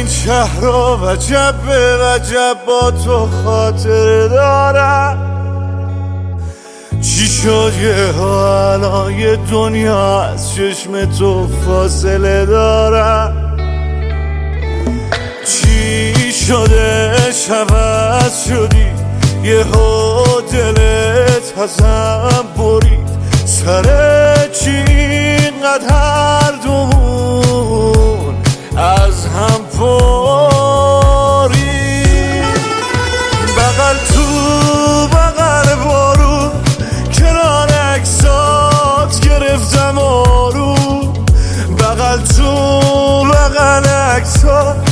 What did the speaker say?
شهر رو وجب به وجب با تو خاطر دارم. چی شد یه ها الان یه دنیا از چشم تو فاصله دارم؟ چی شده عوض شدی یه ها دلت ازم برید؟ سر چی اینقدر هر دومون از هم پارید؟ بغل تو بغل بارون کنار عکسات گرفتم آروم. بغل تو بغل عکسات